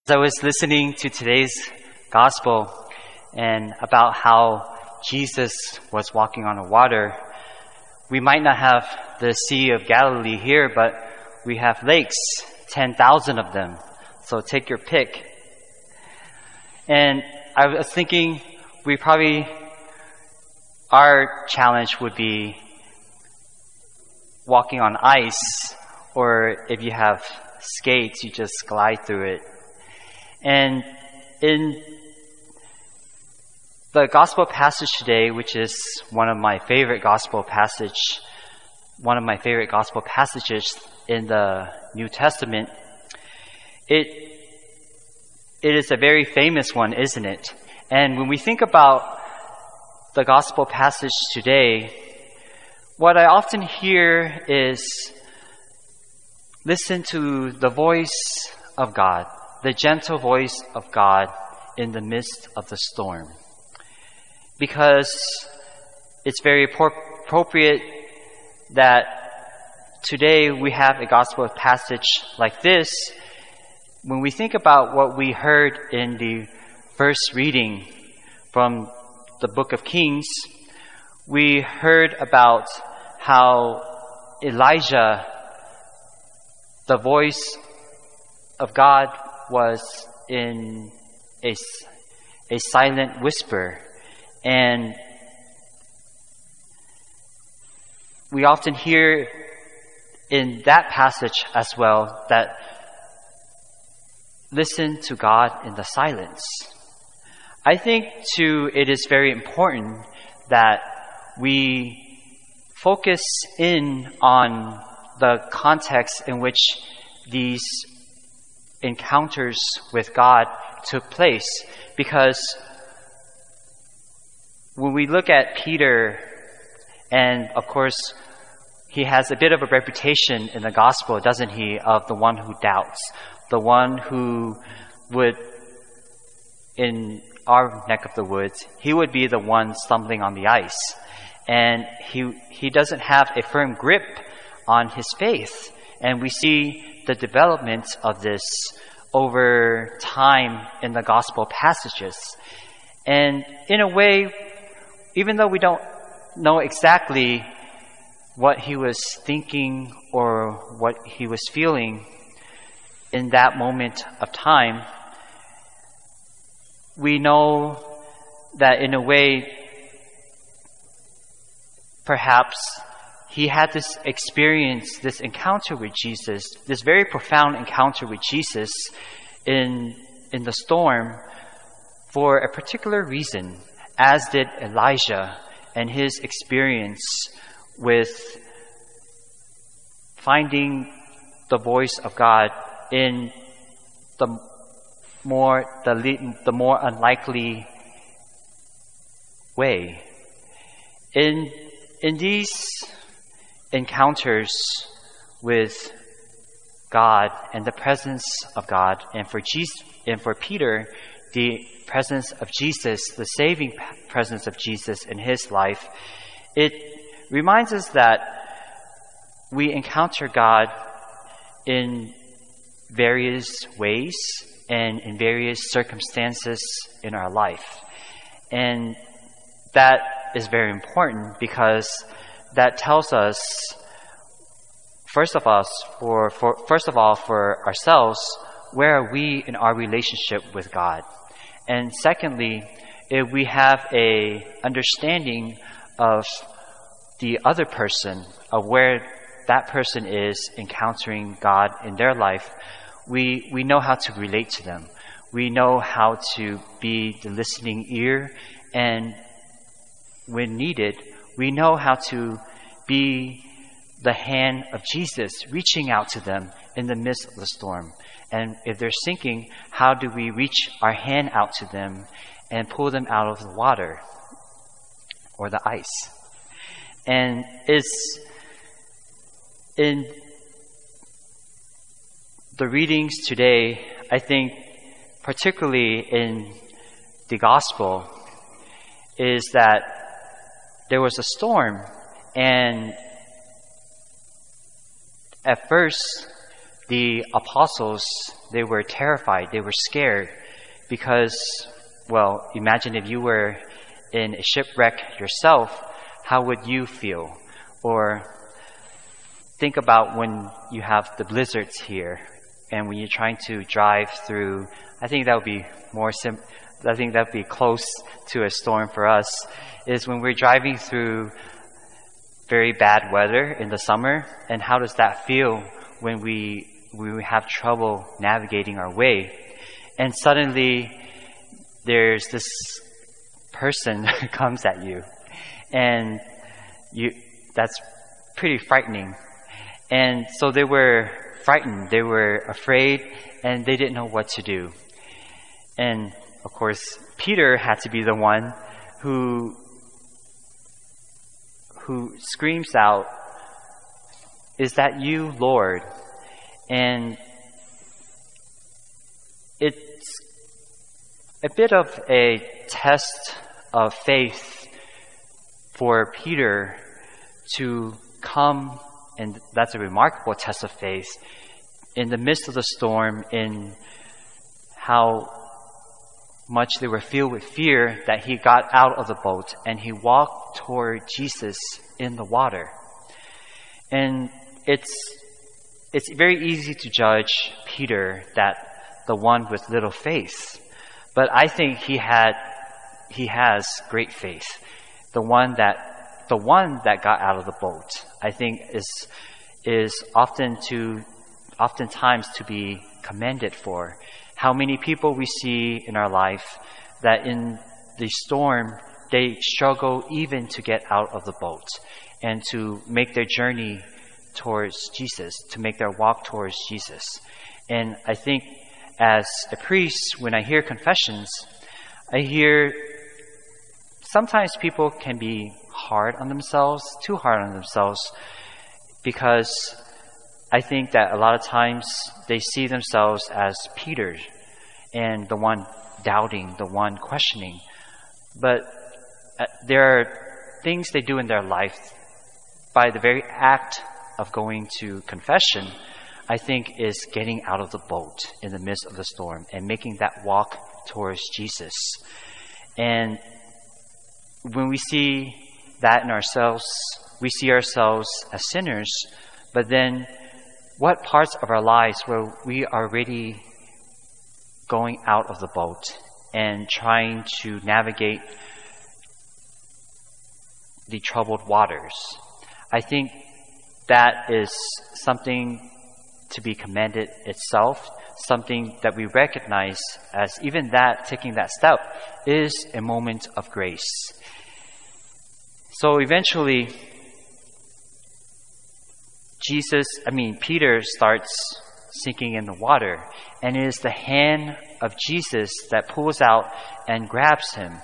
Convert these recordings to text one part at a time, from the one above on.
As I was listening to today's gospel and about how Jesus was walking on the water, we might not have the Sea of Galilee here, but we have lakes, 10,000 of them. So take your pick. And I was thinking our challenge would be walking on ice, or if you have skates, you just glide through it. And in the gospel passage today, which is one of my favorite gospel passages in the New Testament, it is a very famous one, isn't it? And when we think about the gospel passage today, what I often hear is, listen to the voice of God, the gentle voice of God in the midst of the storm. Because it's very appropriate that today we have a gospel passage like this. When we think about what we heard in the first reading from the book of Kings, we heard about how Elijah, the voice of God, was in a silent whisper. And we often hear in that passage as well that listen to God in the silence. I think too it is very important that we focus in on the context in which these encounters with God took place, because when we look at Peter, and of course he has a bit of a reputation in the gospel, doesn't he, of the one who doubts, the one who would, in our neck of the woods, he would be the one stumbling on the ice, and he doesn't have a firm grip on his faith. And we see the development of this over time in the gospel passages. And in a way, even though we don't know exactly what he was thinking or what he was feeling in that moment of time, we know that in a way, perhaps he had this experience, this encounter with Jesus, this very profound encounter with Jesus in the storm for a particular reason, as did Elijah and his experience with finding the voice of God in the more unlikely way. In these encounters with God and the presence of God, and for Peter, the presence of Jesus, the saving presence of Jesus in his life, it reminds us that we encounter God in various ways and in various circumstances in our life. And that is very important, because that tells us, first of all, for ourselves, where are we in our relationship with God? And secondly, if we have a understanding of the other person, of where that person is encountering God in their life, we know how to relate to them. We know how to be the listening ear, and when needed, we know how to be the hand of Jesus, reaching out to them in the midst of the storm. And if they're sinking, how do we reach our hand out to them and pull them out of the water or the ice? And it's in the readings today, I think, particularly in the gospel, is that there was a storm, and at first the apostles, they were terrified, they were scared because, well, imagine if you were in a shipwreck yourself, how would you feel? Or think about when you have the blizzards here and when you're trying to drive through, I think that would be close to a storm for us, is when we're driving through very bad weather in the summer, and how does that feel when we have trouble navigating our way? And suddenly there's this person who comes at you, and that's pretty frightening. And so they were frightened, they were afraid, and they didn't know what to do. And of course, Peter had to be the one who screams out, "Is that you, Lord?" And it's a bit of a test of faith for Peter to come, and that's a remarkable test of faith, in the midst of the storm, in how much they were filled with fear, that he got out of the boat and he walked toward Jesus in the water. And it's very easy to judge Peter, that the one with little faith. But I think he has great faith. The one that got out of the boat, I think is oftentimes to be commended for. How many people we see in our life that in the storm, they struggle even to get out of the boat and to make their journey towards Jesus, to make their walk towards Jesus. And I think as a priest, when I hear confessions, I hear sometimes people can be hard on themselves, too hard on themselves, because I think that a lot of times they see themselves as Peter and the one doubting, the one questioning. But there are things they do in their life by the very act of going to confession, I think, is getting out of the boat in the midst of the storm and making that walk towards Jesus. And when we see that in ourselves, we see ourselves as sinners, but then what parts of our lives where we are already going out of the boat and trying to navigate the troubled waters? I think that is something to be commended itself, something that we recognize as even that, taking that step, is a moment of grace. So eventually, Peter starts sinking in the water, and it is the hand of Jesus that pulls out and grabs him.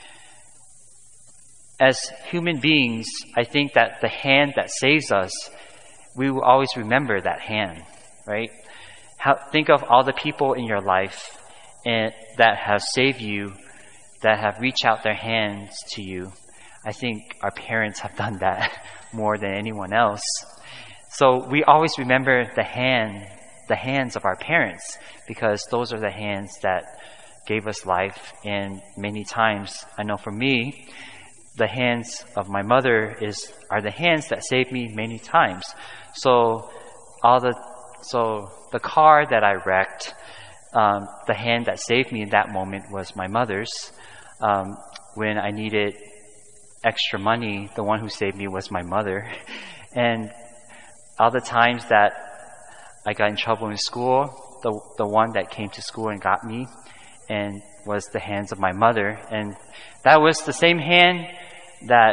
As human beings, I think that the hand that saves us, we will always remember that hand, right? Think of all the people in your life that have saved you, that have reached out their hands to you. I think our parents have done that more than anyone else. So we always remember the hands of our parents, because those are the hands that gave us life. And many times, I know for me, the hands of my mother are the hands that saved me many times. So the car that I wrecked, the hand that saved me in that moment was my mother's. When I needed extra money, the one who saved me was my mother. And all the times that I got in trouble in school, the one that came to school and got me and was the hands of my mother. And that was the same hand that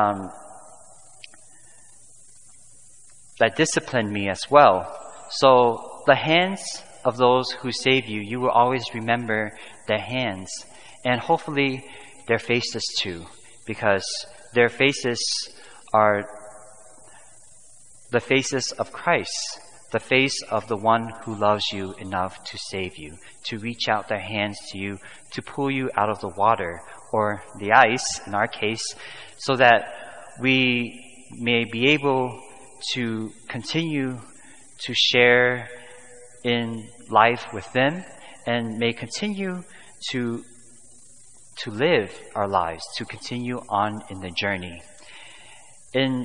disciplined me as well. So the hands of those who save you, you will always remember their hands, and hopefully their faces too, because their faces are the faces of Christ, the face of the one who loves you enough to save you, to reach out their hands to you, to pull you out of the water or the ice, in our case, so that we may be able to continue to share in life with them, and may continue to live our lives, to continue on in the journey. In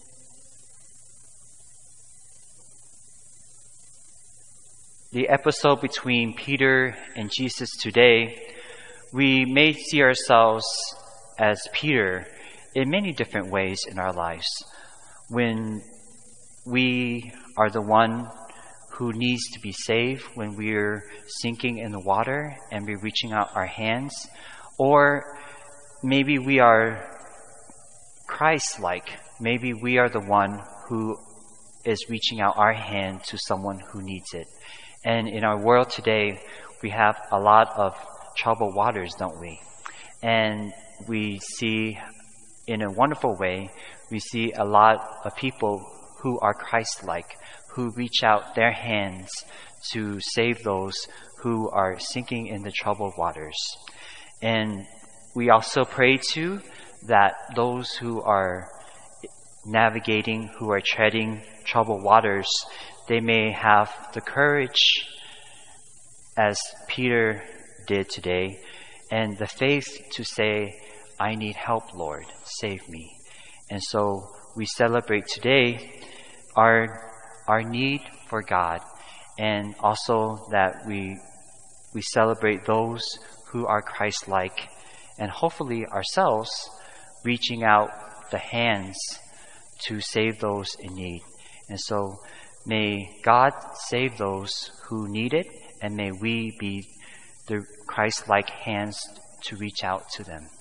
the episode between Peter and Jesus today, we may see ourselves as Peter in many different ways in our lives. When we are the one who needs to be saved, when we're sinking in the water and we're reaching out our hands, or maybe we are Christ-like. Maybe we are the one who is reaching out our hand to someone who needs it. And in our world today, we have a lot of troubled waters, don't we? And we see, in a wonderful way, we see a lot of people who are Christ-like, who reach out their hands to save those who are sinking in the troubled waters. And we also pray too that those who are navigating, who are treading troubled waters, they may have the courage, as Peter did today, and the faith to say, I need help, Lord, save me. And so we celebrate today our need for God, and also that we celebrate those who are Christ-like, and hopefully ourselves reaching out the hands to save those in need. And so may God save those who need it, and may we be the Christ-like hands to reach out to them.